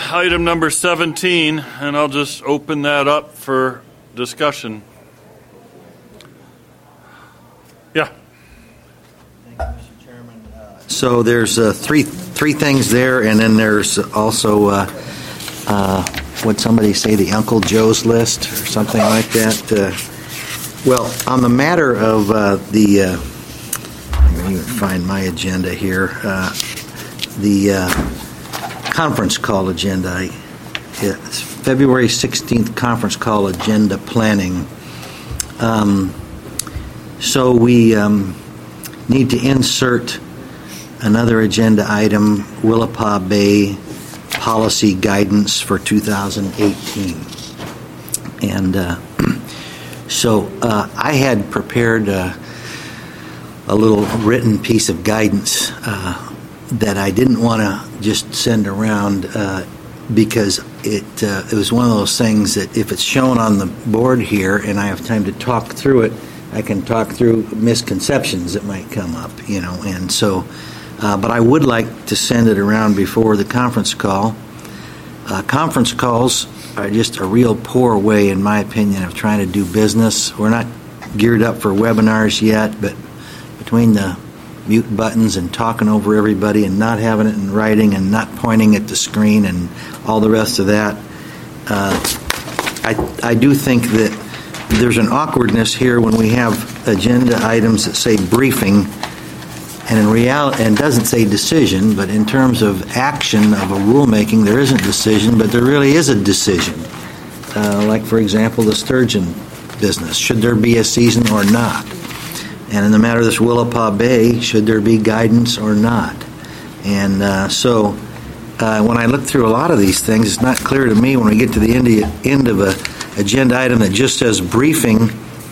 item number 17, and I'll just open that up for discussion. Yeah. Thank you, Mr. Chairman. So there's three things there, and then there's also would somebody say the Uncle Joe's list or something like that? Well, on the matter of let me find my agenda here. The conference call agenda. It's February 16th conference call agenda planning. So we need to insert another agenda item, Willapa Bay policy guidance for 2018. And so I had prepared a little written piece of guidance that I didn't want to just send around because it was one of those things that if it's shown on the board here and I have time to talk through it, I can talk through misconceptions that might come up, and so, but I would like to send it around before the conference call. Conference calls are just a real poor way, in my opinion, of trying to do business. We're not geared up for webinars yet, but between the mute buttons and talking over everybody and not having it in writing and not pointing at the screen and all the rest of that, I do think that there's an awkwardness here when we have agenda items that say briefing, and in reality, and doesn't say decision, but in terms of action of a rulemaking, there isn't decision, but there really is a decision. Like, for example, the sturgeon business. Should there be a season or not? And in the matter of this Willapa Bay, should there be guidance or not? And so when I look through a lot of these things, it's not clear to me when we get to the end of a agenda item that just says briefing,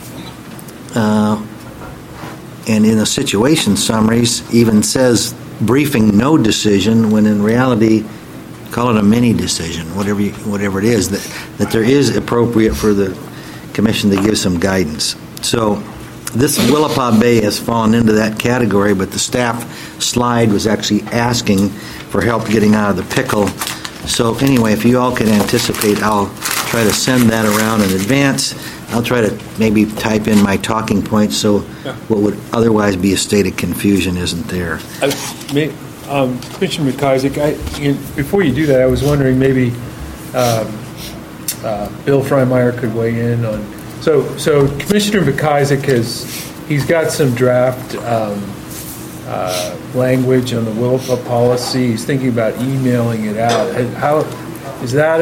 and in the situation summaries even says briefing no decision, when in reality, call it a mini decision, whatever it is, that there is appropriate for the commission to give some guidance. So this Willapa Bay has fallen into that category, but the staff slide was actually asking for help getting out of the pickle. So anyway, if you all can anticipate, I'll try to send that around in advance. I'll try to maybe type in my talking points so what would otherwise be a state of confusion isn't there. Commissioner McIsaac, before you do that, I was wondering maybe Bill Freimeyer could weigh in on. So Commissioner McIsaac he's got some draft language on the Willapa policy. He's thinking about emailing it out. How is that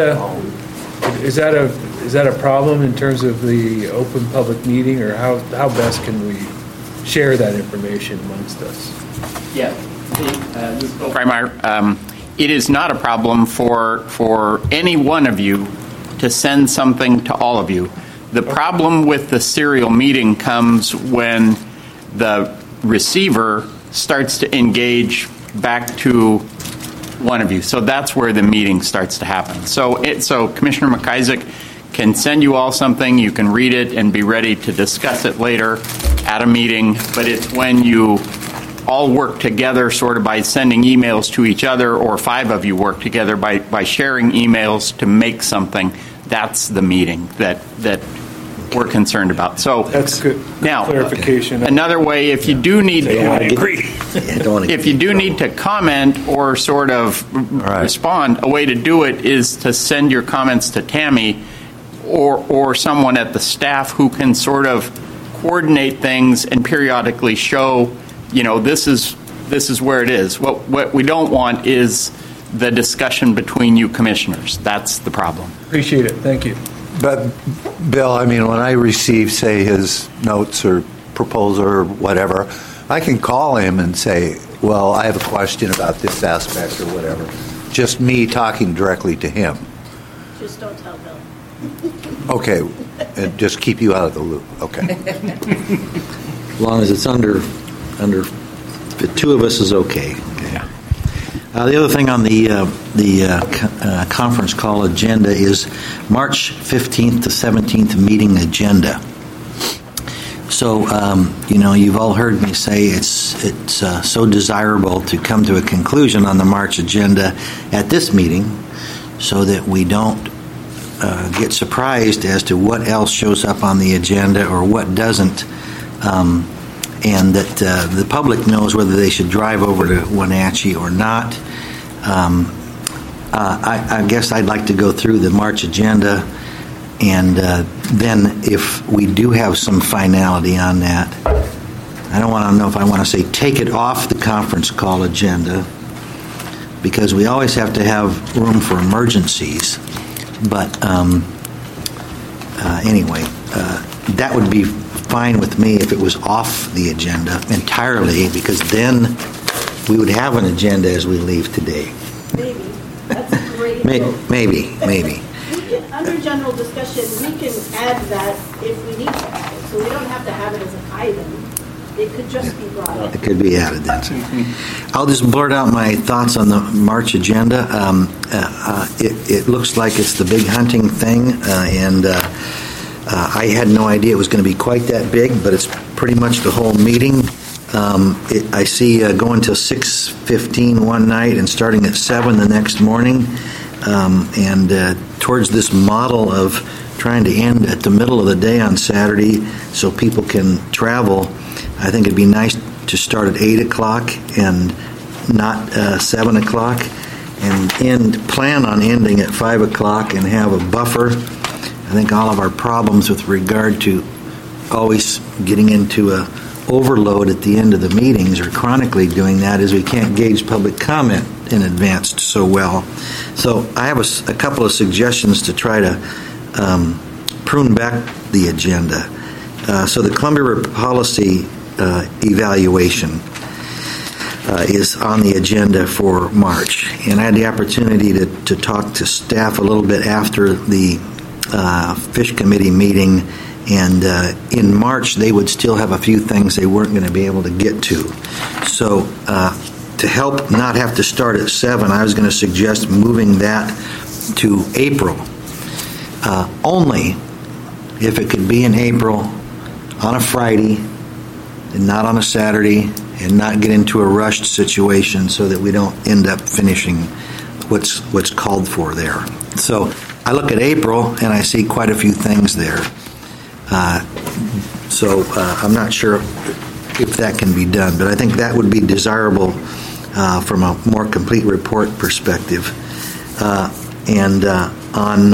a problem in terms of the open public meeting, or how best can we share that information amongst us? Yeah, Bill Freimeyer, it is not a problem for any one of you to send something to all of you. The problem with the serial meeting comes when the receiver starts to engage back to one of you. So that's where the meeting starts to happen. So Commissioner McIsaac can send you all something. You can read it and be ready to discuss it later at a meeting. But it's when you all work together sort of by sending emails to each other, or 5 of you work together by sharing emails to make something. That's the meeting that we're concerned about. So that's good. Now, clarification. Another way, if you do need if you do need to comment or sort of respond, a way to do it is to send your comments to Tammy or someone at the staff who can sort of coordinate things and periodically show, this is where it is. What we don't want is the discussion between you commissioners. That's the problem. Appreciate it. Thank you. But, Bill, when I receive, say, his notes or proposal or whatever, I can call him and say, well, I have a question about this aspect or whatever. Just me talking directly to him. Just don't tell Bill. Okay. And just keep you out of the loop. Okay. As long as it's under the 2 of us is okay. Yeah. The other thing on the conference call agenda is March 15th to 17th meeting agenda. So, you've all heard me say it's so desirable to come to a conclusion on the March agenda at this meeting. so that we don't get surprised as to what else shows up on the agenda or what doesn't, and that the public knows whether they should drive over to Wenatchee or not. I guess I'd like to go through the March agenda, and then if we do have some finality on that, I don't want to know if I want to say take it off the conference call agenda, because we always have to have room for emergencies. But anyway, that would be fine with me if it was off the agenda entirely, because then we would have an agenda as we leave today. Maybe. That's a great hope. Maybe. We can, under general discussion, we can add that if we need to add it. So we don't have to have it as an item. It could just be brought up. It could be added then. I'll just blurt out my thoughts on the March agenda. It looks like it's the big hunting thing, and I had no idea it was going to be quite that big, but it's pretty much the whole meeting. I see going till 6:15 one night and starting at 7 the next morning, and towards this model of trying to end at the middle of the day on Saturday so people can travel. I think it'd be nice to start at 8 o'clock and not 7 o'clock, and plan on ending at 5 o'clock and have a buffer. I think all of our problems with regard to always getting into a overload at the end of the meetings, or chronically doing that, is we can't gauge public comment in advance so well. So I have a couple of suggestions to try to prune back the agenda. So the Columbia River policy evaluation is on the agenda for March, and I had the opportunity to talk to staff a little bit after the Fish Committee meeting, and in March they would still have a few things they weren't going to be able to get to. So to help not have to start at 7, I was going to suggest moving that to April, only if it could be in April on a Friday and not on a Saturday, and not get into a rushed situation so that we don't end up finishing what's called for there. So I look at April and I see quite a few things there. So I'm not sure if that can be done, but I think that would be desirable from a more complete report perspective. And on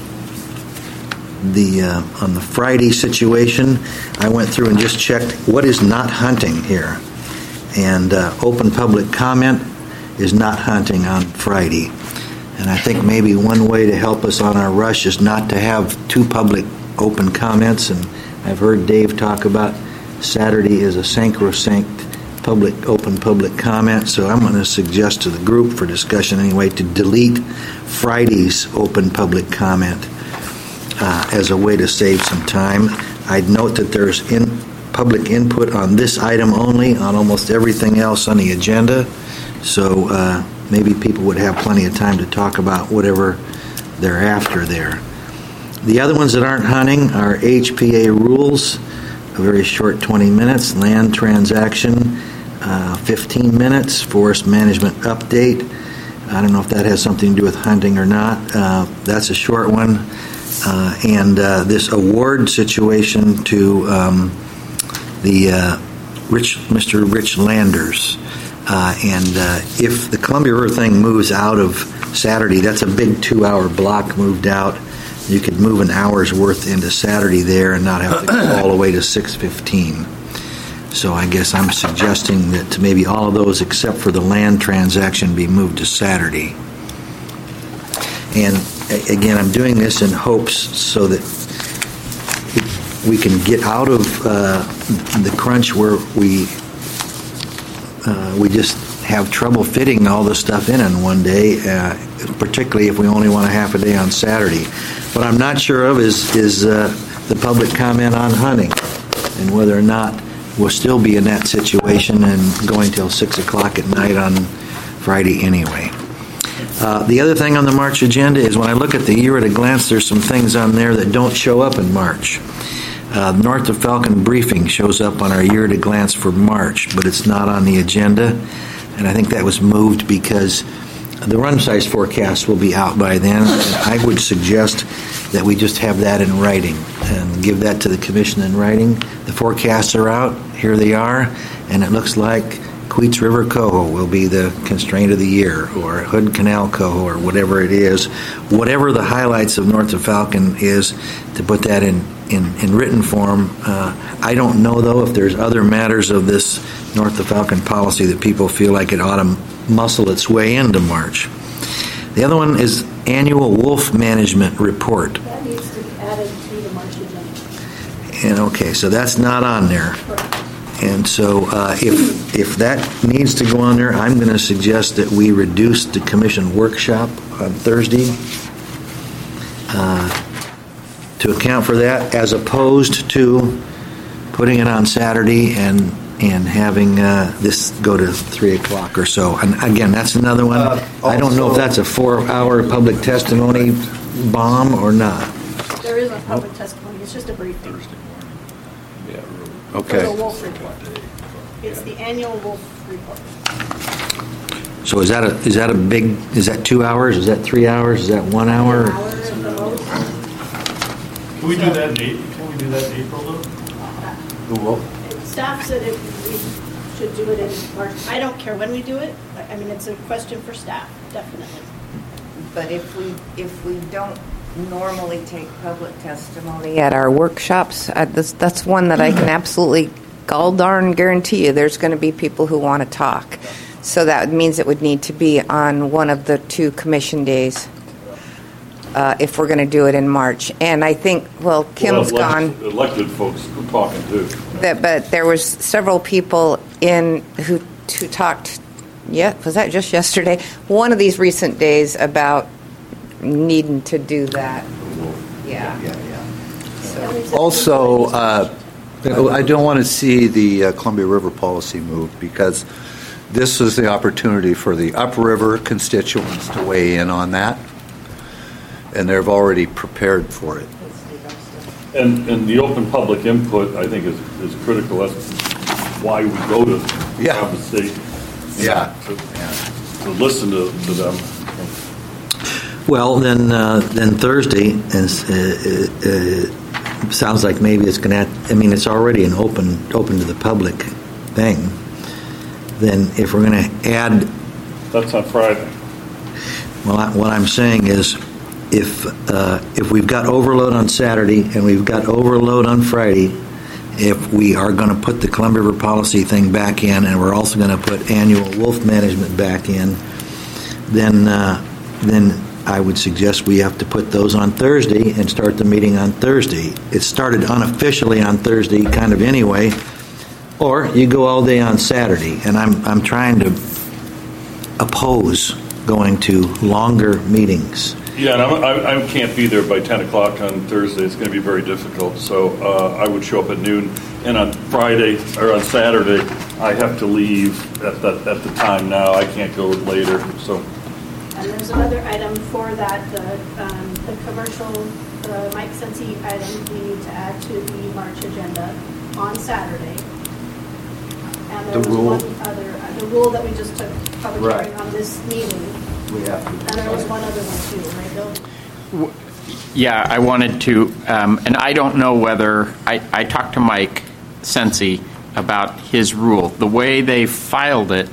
the Friday situation, I went through and just checked what is not hunting here. And open public comment is not hunting on Friday. And I think maybe one way to help us on our rush is not to have 2 public open comments. And I've heard Dave talk about Saturday is a sacrosanct open public comment. So I'm going to suggest to the group for discussion anyway to delete Friday's open public comment as a way to save some time. I'd note that there's public input on this item only, on almost everything else on the agenda. So maybe people would have plenty of time to talk about whatever they're after there. The other ones that aren't hunting are HPA rules, a very short 20 minutes, land transaction, 15 minutes, forest management update. I don't know if that has something to do with hunting or not. That's a short one. And this award situation to Mr. Rich Landers. And if the Columbia River thing moves out of Saturday, that's a big 2-hour block moved out. You could move an hour's worth into Saturday there and not have to go all the way to 6:15. So I guess I'm suggesting that maybe all of those except for the land transaction be moved to Saturday. And again, I'm doing this in hopes so that we can get out of the crunch where we just have trouble fitting all this stuff in one day, particularly if we only want a half a day on Saturday. What I'm not sure of is the public comment on hunting, and whether or not we'll still be in that situation and going till 6 o'clock at night on Friday anyway. The other thing on the March agenda is when I look at the year at a glance, there's some things on there that don't show up in March. North of Falcon briefing shows up on our year at a glance for March, but it's not on the agenda. And I think that was moved because the run size forecast will be out by then. And I would suggest that we just have that in writing and give that to the commission in writing. The forecasts are out. Here they are. And it looks like Queets River Coho will be the constraint of the year, or Hood Canal Coho, or whatever it is. Whatever the highlights of North of Falcon is, to put that in written form. I don't know, though, if there's other matters of this North of Falcon policy that people feel like it ought to muscle its way into March. The other one is annual wolf management report. That needs to be added to the March agenda. And okay, so that's not on there. Correct. And so if that needs to go on there, I'm going to suggest that we reduce the commission workshop on Thursday to account for that, as opposed to putting it on Saturday and having this go to 3 o'clock or so. And again, that's another one. I don't know if that's a 4-hour public testimony bomb or not. There is a public testimony, it's just a briefing. For Okay. the wolf report. It's the annual wolf report. So is that a big? Is that 2 hours? Is that 3 hours? Is that 1 hour? An hour at the most. Can we do that in April? Can we do that in April, though? Staff said if we should do it in March. I don't care when we do it. I mean, it's a question for staff, definitely. But if we don't normally take public testimony at our workshops, that's one that I can absolutely gall darn guarantee you there's going to be people who want to talk. So that means it would need to be on one of the 2 commission days if we're going to do it in March. And I think, Kim's gone. Elected folks are talking too. But there was several people who talked. Yeah, was that just yesterday? One of these recent days about needing to do that. Yeah. Also, I don't want to see the Columbia River policy move, because this is the opportunity for the upriver constituents to weigh in on that, and they've already prepared for it. And the open public input, I think, is critical. That's why we go to have the state to listen to them. Well, then Thursday sounds like maybe it's going to. I mean, it's already an open to the public thing. Then if we're going to add, that's on Friday. Well, what I'm saying is, if we've got overload on Saturday and we've got overload on Friday, if we are going to put the Columbia River policy thing back in, and we're also going to put annual wolf management back in, then I would suggest we have to put those on Thursday and start the meeting on Thursday. It started unofficially on Thursday, kind of anyway, or you go all day on Saturday. And I'm trying to oppose going to longer meetings. Yeah, and I can't be there by 10 o'clock on Thursday. It's going to be very difficult. So I would show up at noon. And on Friday or on Saturday, I have to leave at the time now. I can't go later. So. And there's another item for that, the commercial Mike Sensi item we need to add to the March agenda on Saturday. And there was one other, the rule that we just took public hearing on this meeting. And there was one other one too, right, Bill? Yeah, I wanted to, and I don't know whether, I talked to Mike Sensi about his rule. The way they filed it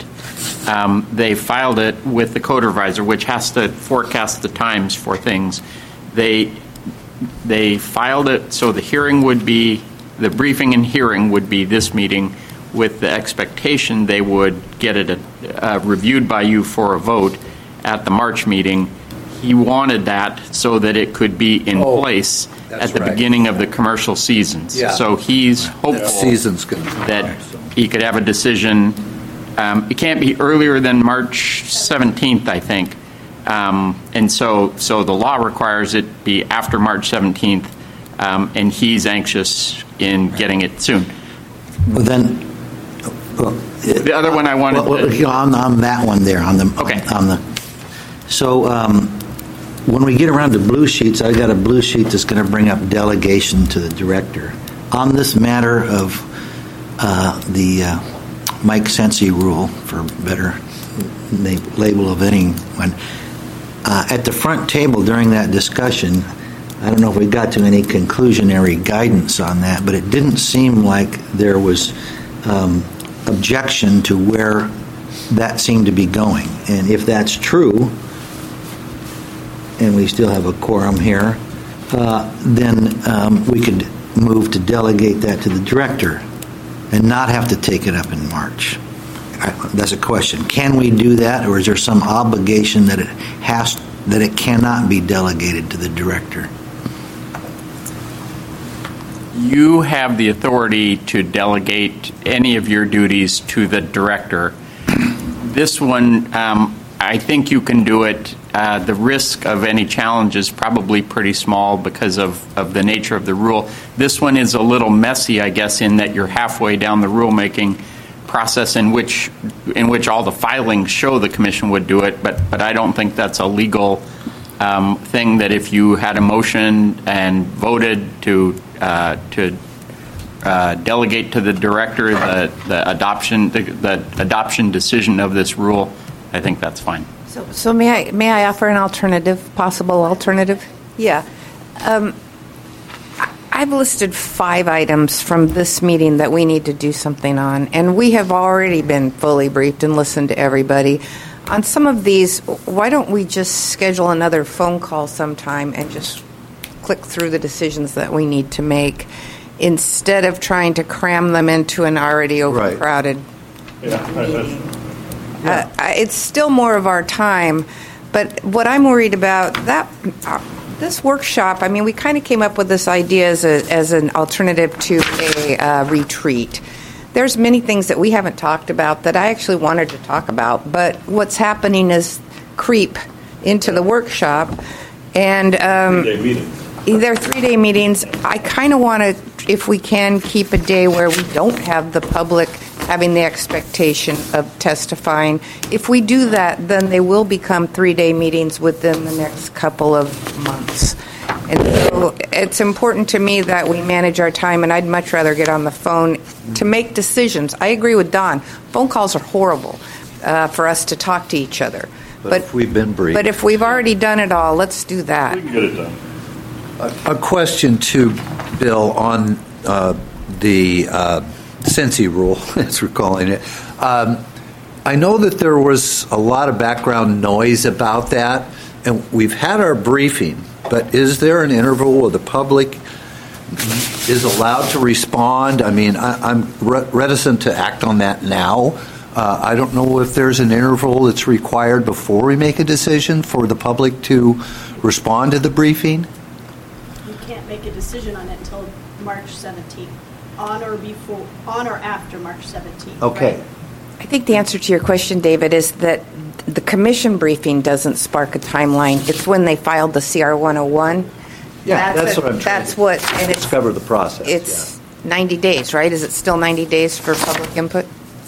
with the code revisor, which has to forecast the times for things. They filed it so the hearing would be, the briefing and hearing would be this meeting, with the expectation they would get it reviewed by you for a vote at the March meeting. He wanted that so that it could be in place at the beginning of the commercial seasons. Yeah. So he's hopeful that he could have a decision. It can't be earlier than March 17th, I think. And so the law requires it be after March 17th, and he's anxious in getting it soon. Well, then, the other one I wanted on that one there on the So when we get around to blue sheets, I got a blue sheet that's going to bring up delegation to the director on this matter of the Mike Sensi rule, for better label of anyone. At the front table during that discussion, I don't know if we got to any conclusionary guidance on that, but it didn't seem like there was objection to where that seemed to be going. And if that's true, and we still have a quorum here, then we could move to delegate that to the director and not have to take it up in March. That's a question. Can we do that, or is there some obligation that it cannot be delegated to the director? You have the authority to delegate any of your duties to the director. This one, I think you can do it. The risk of any challenge is probably pretty small because of the nature of the rule. This one is a little messy, I guess, in that you're halfway down the rulemaking process in which all the filings show the commission would do it, but I don't think that's a legal thing that if you had a motion and voted to delegate to the director the adoption decision of this rule, I think that's fine. So may I offer an possible alternative? Yeah. I've listed 5 items from this meeting that we need to do something on, and we have already been fully briefed and listened to everybody. On some of these, why don't we just schedule another phone call sometime and just click through the decisions that we need to make instead of trying to cram them into an already overcrowded meeting. It's still more of our time, but what I'm worried about, this workshop, I mean, we kind of came up with this idea as an alternative to a retreat. There's many things that we haven't talked about that I actually wanted to talk about, but what's happening is creep into the workshop, and 3-day meetings. They're 3-day meetings. I kind of want to, if we can, keep a day where we don't have the public having the expectation of testifying. If we do that, then they will become 3-day meetings within the next couple of months. And so it's important to me that we manage our time, and I'd much rather get on the phone to make decisions. I agree with Don. Phone calls are horrible for us to talk to each other. But if we've been briefed. But if we've already done it all, let's do that. We can get it done. A question to Bill on the Sensi rule, as we're calling it. I know that there was a lot of background noise about that, and we've had our briefing, but is there an interval where the public is allowed to respond? I mean, I'm reticent to act on that now. I don't know if there's an interval that's required before we make a decision for the public to respond to the briefing. You can't make a decision on it until March 17th, on or after March 17th. Okay. Right? I think the answer to your question, David, is that the commission briefing doesn't spark a timeline. It's when they filed the CR 101. Yeah, that's what I'm trying That's what, and it's discover the process. It's 90 days, right? Is it still 90 days for public input?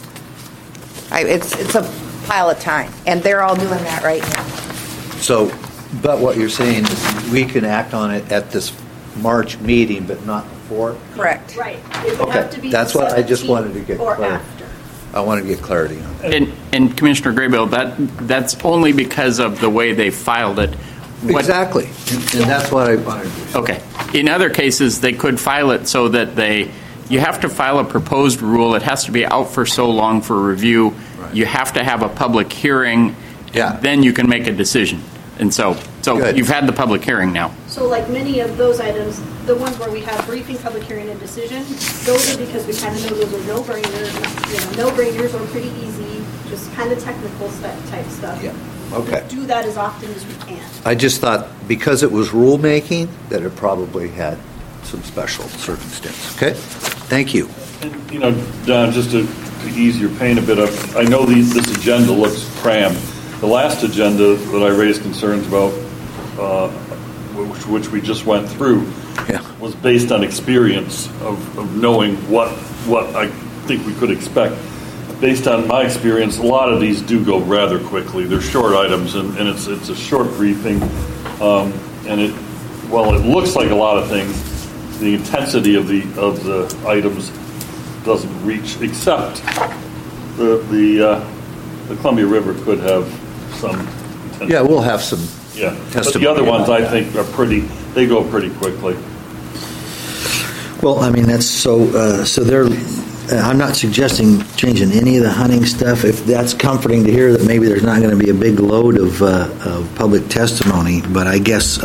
It's a pile of time, and they're all doing that right now. So, but what you're saying is we can act on it at this March meeting, but not before? Correct. Right. It would have to be That's what I just wanted to get or clarity. after. I want to get clarity on that. And Commissioner Graybill, that's only because of the way they filed it. Exactly. And that's what I wanted to do. Okay. In other cases, they could file it so that you have to file a proposed rule. It has to be out for so long for review. Right. You have to have a public hearing. Yeah. Then you can make a decision. And so Good. you've had the public hearing now. So like many of those items, the ones where we have briefing, public hearing, and decision, those are because we kind of know those are no-brainers, no-brainers or pretty easy, just kind of technical type stuff. Yeah. Okay. Do that as often as we can. I just thought because it was rulemaking that it probably had some special circumstance. Okay? Thank you. And, Don, just to ease your pain a bit, I know this agenda looks crammed. The last agenda that I raised concerns about, which we just went through, was based on experience of knowing what I think we could expect. Based on my experience, a lot of these do go rather quickly. They're short items, and it's a short briefing. And while it looks like a lot of things, the intensity of the items doesn't reach, except the the Columbia River could have some. Yeah, we'll have some. Yeah, but the other ones I think are they go pretty quickly. Well, I mean, that's so they're, I'm not suggesting changing any of the hunting stuff. If that's comforting to hear that maybe there's not going to be a big load of public testimony, but I guess,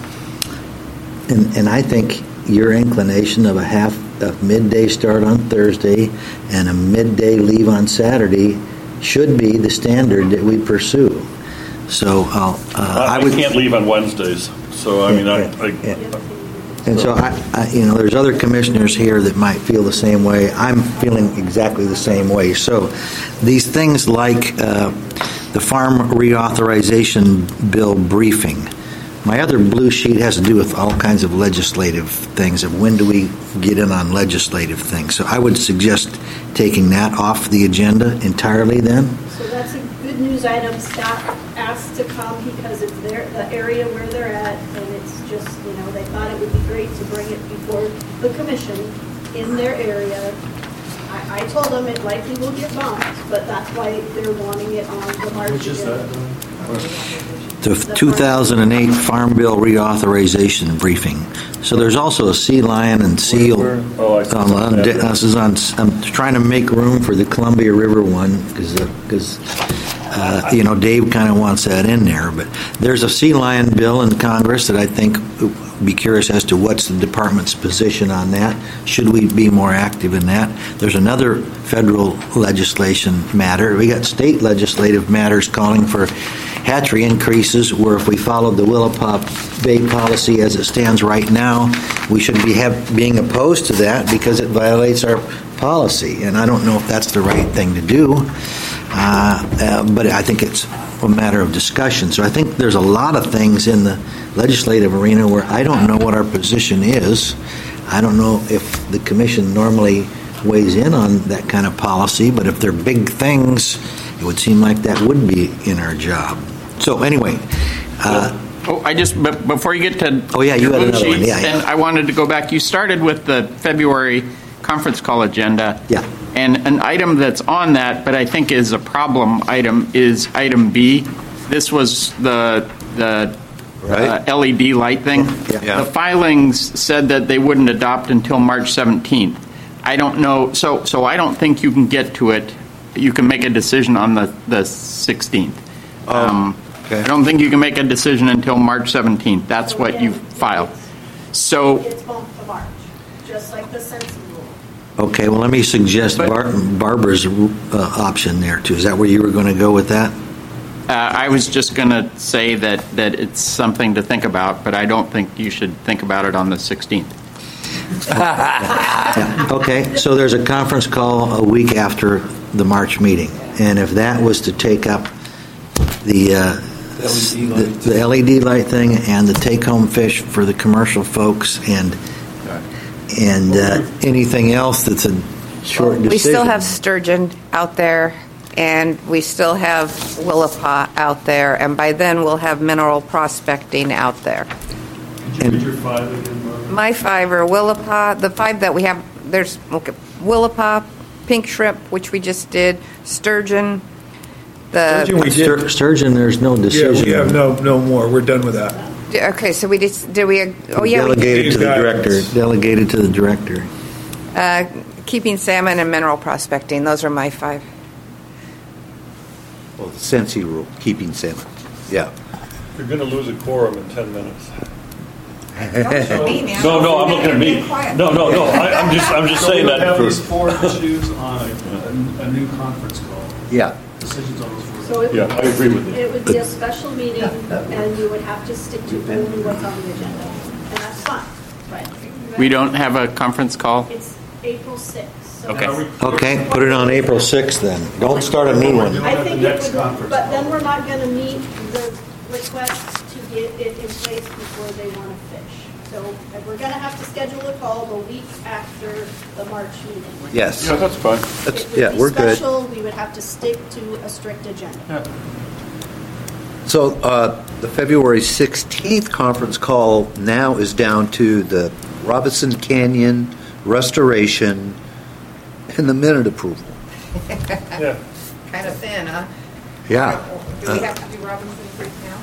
and I think your inclination of a midday start on Thursday and a midday leave on Saturday should be the standard that we pursue. So I can't leave on Wednesdays, so I mean, And so, there's other commissioners here that might feel the same way. I'm feeling exactly the same way. So these things like the farm reauthorization bill briefing, my other blue sheet has to do with all kinds of legislative things, of when do we get in on legislative things. So I would suggest taking that off the agenda entirely then. So that's a good news item. Staff asked to come because it's the area where they're at, and it's just, they thought it would be great to bring it before the commission in their area. I told them it likely will get bumped, but that's why they're wanting it on the March. Which is that? The 2008 Farm Bill reauthorization briefing. So there's also a sea lion and seal. I'm trying to make room for the Columbia River one because Dave kind of wants that in there. But there's a sea lion bill in Congress that I think be curious as to what's the department's position on that. Should we be more active in that? There's another federal legislation matter. We got state legislative matters calling for hatchery increases, where if we followed the Willapa Bay policy as it stands right now, we should be being opposed to that because it violates our policy. And I don't know if that's the right thing to do, but I think it's a matter of discussion. So I think there's a lot of things in the legislative arena where I don't know what our position is. I don't know if the commission normally weighs in on that kind of policy, but if they're big things, it would seem like that would be in our job. So anyway. Before you get to you had another one. And I wanted to go back. You started with the February conference call agenda. Yeah. And an item that's on that, but I think is a problem item, is item B. This was the LED light thing. Yeah. The filings said that they wouldn't adopt until March 17th. I don't know. So I don't think you can get to it. You can make a decision on the 16th. Okay. I don't think you can make a decision until March 17th. That's what you filed. So it's bumped to March, just like the Sensi rule. Okay, well, let me suggest Barbara's option there, too. Is that where you were going to go with that? I was just going to say that it's something to think about, but I don't think you should think about it on the 16th. Yeah. Okay, so there's a conference call a week after the March meeting, and if that was to take up the LED light thing and the take-home fish for the commercial folks and anything else that's a short decision. We still have sturgeon out there, and we still have Willapa out there, and by then we'll have mineral prospecting out there. Could you read your 5 again, Barbara? My 5 are Willapa. The 5 that we have, there's Willapa, pink shrimp, which we just did, sturgeon. Sturgeon, there's no decision. Yeah, we have no more. We're done with that. Okay, so we did we? Oh yeah, delegated to the director. Delegated to the director. Keeping salmon and mineral prospecting. Those are my 5. Well, the Sensi rule, keeping salmon. Yeah. You're going to lose a quorum in 10 minutes. No, I'm looking at me. No. I'm just saying that. Have these 4 issues on a new conference call. Yeah. Decisions on those 4. So I agree with you. It would be a special meeting, and you would have to stick to only what's on the agenda, and that's fine. But We don't have a conference call? it's April 6th. So Okay. Okay, put it on April 6th then. Don't start a new one. I think Next it would, conference but call. then we're not going to meet the request to get it in place before they want to fish. So we're going to have to schedule a call the week after the March meeting. Yes. Yeah, that's fine. That's, It would yeah, be we're good. special. We would have to stick to a strict agenda. So the February 16th conference call now is down to the Robinson Canyon restoration and the minute approval. Yeah. Kind of thin, huh? Yeah. Do we have to do Robinson Creek now?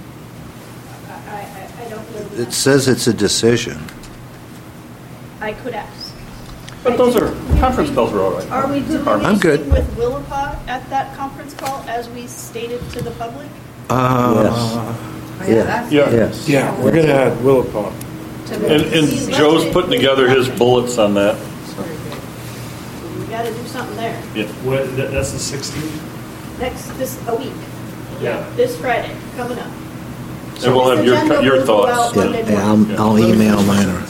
I don't know. It says it's a decision. I could ask. But those are, conference calls are all right. Are we doing I'm good. anything with Willapa at that conference call as we stated to the public? Yeah. Yes. Yeah, we're going to add Willapa. And Joe's putting together his bullets on that. We got to do something there. What, that's the 16th? This a week. Yeah. This Friday, coming up. And we'll have your thoughts. Yeah, I'll email mine.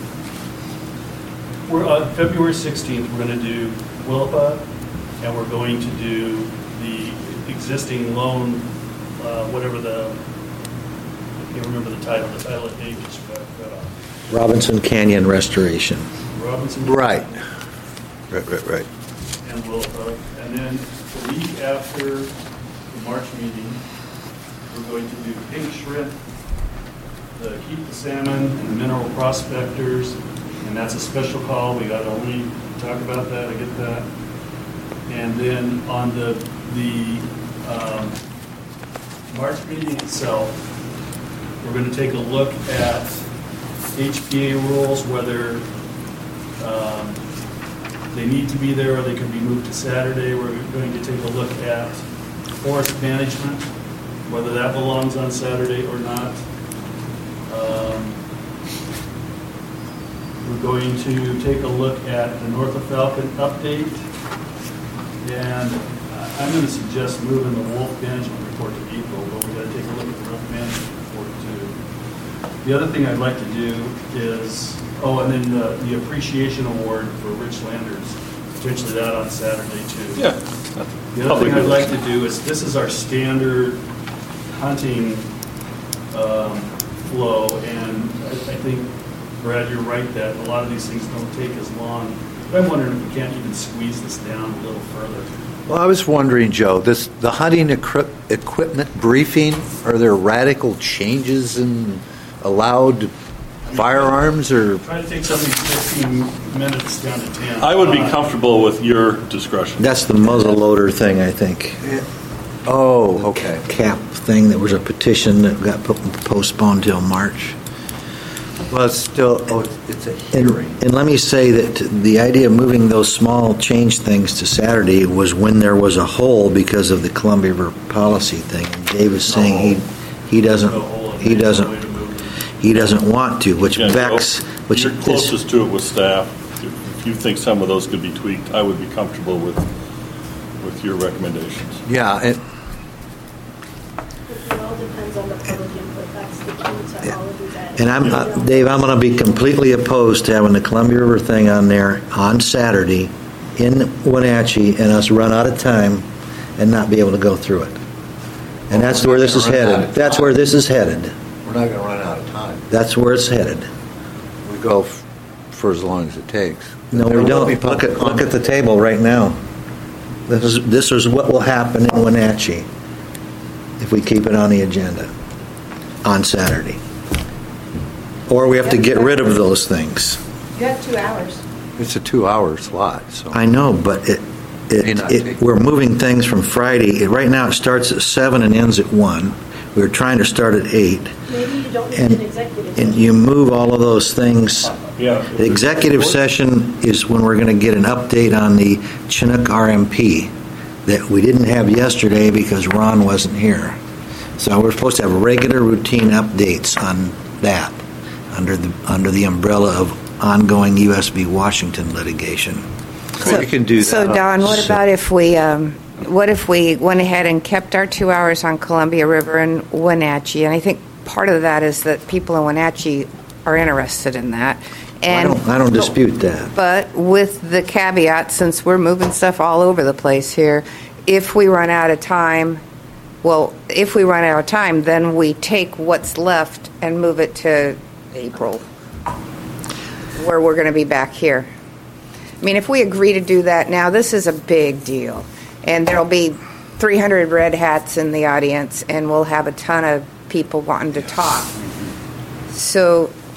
We're on February 16th, we're going to do Willapa, and we're going to do the existing loan, whatever I can't remember the title of Dave just read off. Robinson Canyon Restoration. Robinson. Right. Right. And Willapa. And then the week after the March meeting, we're going to do pink shrimp, the Keep the Salmon, and the Mineral Prospectors. And that's a special call. We got to only talk about that. I get that. And then on the March meeting itself, we're going to take a look at HPA rules, whether they need to be there or they can be moved to Saturday. We're going to take a look at forest management, whether that belongs on Saturday or not. We're going to take a look at the Norfolk Falcon update, and I'm going to suggest moving the wolf management report to April, but we've got to take a look at the wolf management report too. The other thing I'd like to do is, and then the appreciation award for Rich Landers, potentially that on Saturday too. Yeah. The other thing I'd like to do is, this is our standard hunting flow, and I think, Brad, you're right that a lot of these things don't take as long. But I'm wondering if we can't even squeeze this down a little further. Well, I was wondering, Joe, the hunting equipment briefing, are there radical changes in allowed firearms or? Try to take some of these 15 minutes down to 10. I would be comfortable with your discretion. That's the muzzle loader thing, I think. Oh, okay. Cap thing. There was a petition that got postponed till March. Well, it's still, it's a hearing. And let me say that the idea of moving those small change things to Saturday was when there was a hole because of the Columbia River policy thing. And Dave is saying he doesn't want to, which Again, backs, which you're is closest to it with staff. If you think some of those could be tweaked, I would be comfortable with your recommendations. Yeah. It all depends on the public input. That's the key to all of these items. And Dave, I'm going to be completely opposed to having the Columbia River thing on there on Saturday in Wenatchee and us run out of time and not be able to go through it. And that's where this is headed. That's where this is headed. We're not going to run out of time. That's where it's headed. We go for as long as it takes. No, we don't. Look at the table right now. This is what will happen in Wenatchee if we keep it on the agenda on Saturday. Or we have to get rid of those things. You have 2 hours. It's a 2-hour slot. So I know, but we're moving things from Friday. Right now it starts at 7 and ends at 1. We were trying to start at 8. Maybe you don't need an executive And you move all of those things. Yeah. The executive session is when we're going to get an update on the Chinook RMP that we didn't have yesterday because Ron wasn't here. So we're supposed to have regular routine updates on that under the umbrella of ongoing US v. Washington litigation. So you can do that. So, Don, what about if we went ahead and kept our 2 hours on Columbia River and Wenatchee? And I think part of that is that people in Wenatchee are interested in that. And I don't dispute that. But with the caveat, since we're moving stuff all over the place here, if we run out of time, then we take what's left and move it to April, where we're going to be back here. I mean, if we agree to do that now, this is a big deal. And there'll be 300 red hats in the audience, and we'll have a ton of people wanting to talk. So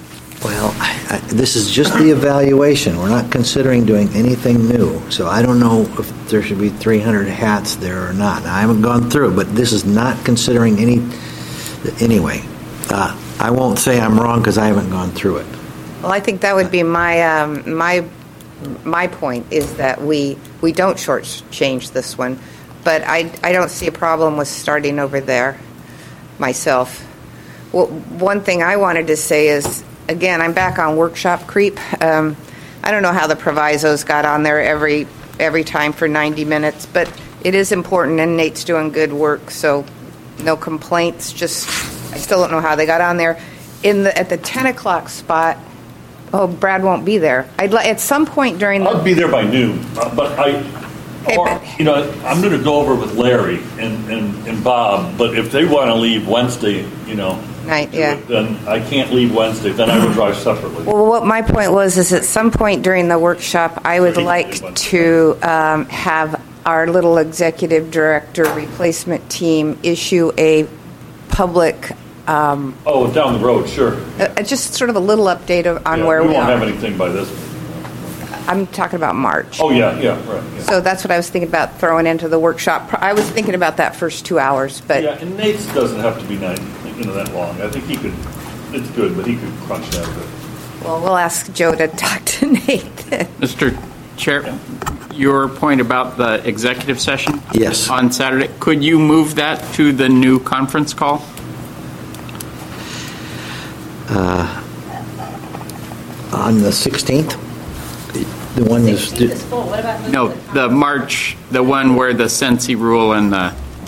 Well, this is just the evaluation. We're not considering doing anything new. So I don't know if there should be 300 hats there or not. I haven't gone through it, but this is not considering any. Anyway, I won't say I'm wrong because I haven't gone through it. Well, I think that would be my point is that we don't shortchange this one, but I don't see a problem with starting over there myself. Well, one thing I wanted to say is, again, I'm back on workshop creep. I don't know how the provisos got on there every time for 90 minutes, but it is important, and Nate's doing good work, so no complaints. Just I still don't know how they got on there. At the 10 o'clock spot, oh, Brad won't be there. At some point during the... I'll be there by noon, but I'm going to go over with Larry and Bob, but if they want to leave Wednesday, night, yeah. then I can't leave Wednesday, then I will drive separately. Well, what my point was is at some point during the workshop, I would like to have our little executive director replacement team issue a public... down the road, sure. Just sort of a little update on where we won't are. have anything by this. I'm talking about March. Oh, yeah, right. Yeah. So that's what I was thinking about throwing into the workshop. I was thinking about that first 2 hours, but... Yeah, and Nate's doesn't have to be that long. I think he could, it's good, but he could crunch that a bit. Well, we'll ask Joe to talk to Nate. Mr. Chair, your point about the executive session? Yes. On Saturday, could you move that to the new conference call? On the 16th? The one is... 16th is full. What about No, the March, the one where the Sensi rule and the...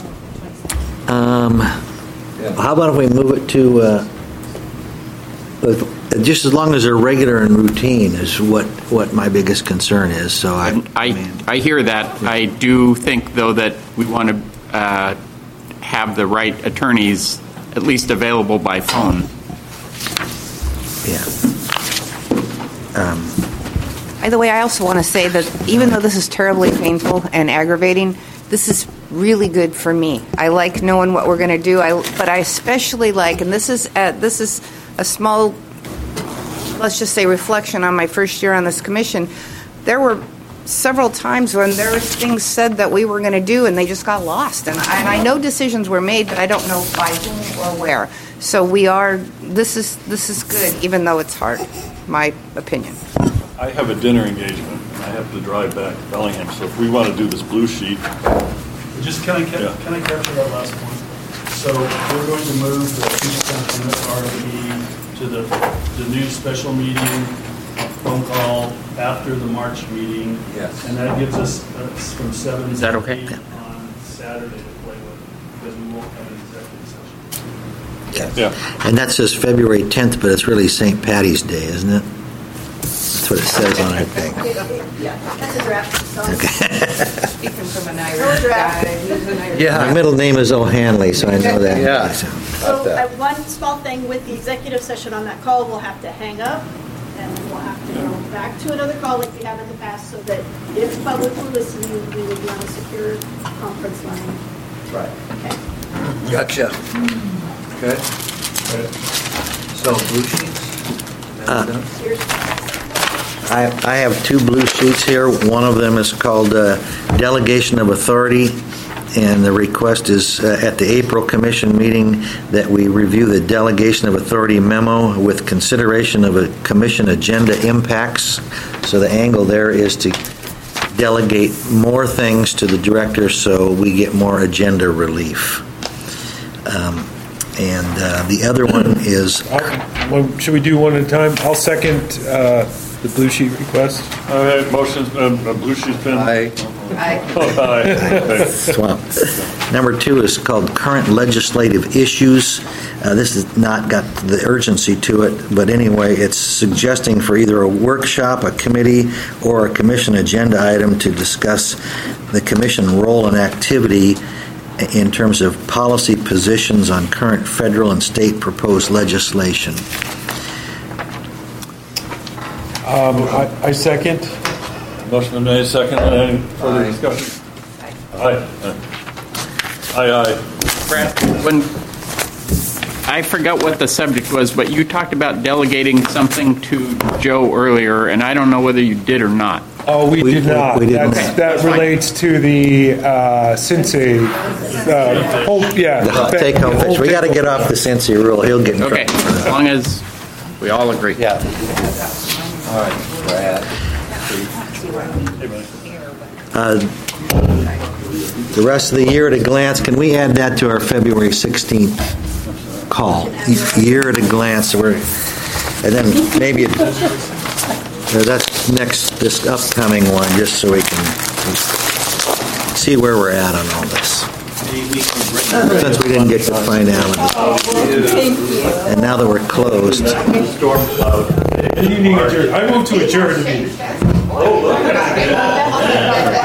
How about if we move it to... just as long as they're regular and routine is what my biggest concern is. So I hear that. I do think, though, that we want to have the right attorneys at least available by phone. Yeah. By the way, I also want to say that even though this is terribly painful and aggravating, this is really good for me. I like knowing what we're going to do, but I especially like, and this is a small, let's just say, reflection on my first year on this commission. There were several times when there was things said that we were going to do, and they just got lost. And I know decisions were made, but I don't know by whom or where. So this is good, even though it's hard, my opinion. I have a dinner engagement, and I have to drive back to Bellingham, so if we want to do this blue sheet... Just can I capture that last point? So we're going to move the consent RFP to the new special meeting phone call after the March meeting. Yes. And that gives us from 7 Is that to okay? 8 on Saturday to play with, because we won't have an executive session. Yeah. And that says February 10th, but it's really St. Patty's Day, isn't it? That's what it says on our thing. Yeah, that's a draft. So Speaking from an Irish guy, My middle name is O'Hanley, so I know that. Yeah. So one small thing with the executive session on that call, we'll have to hang up and we'll have to go back to another call like we have in the past so that if the public were listening, we would be on a secure conference line. Right. Okay. Gotcha. Okay. So blue sheets? Here's I have two blue sheets here. One of them is called Delegation of Authority, and the request is at the April Commission meeting that we review the Delegation of Authority memo with consideration of a Commission agenda impacts. So the angle there is to delegate more things to the director so we get more agenda relief. And the other one is... Should we do one at a time? I'll second the blue sheet request. All right, motion's blue sheet's been... Aye. Aye. Swamp. Number two is called Current Legislative Issues. This has not got the urgency to it, but anyway, it's suggesting for either a workshop, a committee, or a commission agenda item to discuss the commission role and activity in terms of policy positions on current federal and state proposed legislation. I second. Motion been made, second. Any further discussion? Aye. Aye. Brad, when I I forgot what the subject was, but you talked about delegating something to Joe earlier, and I don't know whether you did or not. Oh, we did not. we didn't. That relates to the Cincy, The take-home fish. We got to get off the Cincy rule. He'll get in trouble. Okay, as long as we all agree. Yeah. All right, Brad. The rest of the year at a glance, can we add that to our February 16th call? Year at a glance, and then maybe that's this upcoming one, just so we can see where we're at on all this. Since we didn't get to finality. And now that we're closed. Meeting adjourned. I move to adjourn the meeting.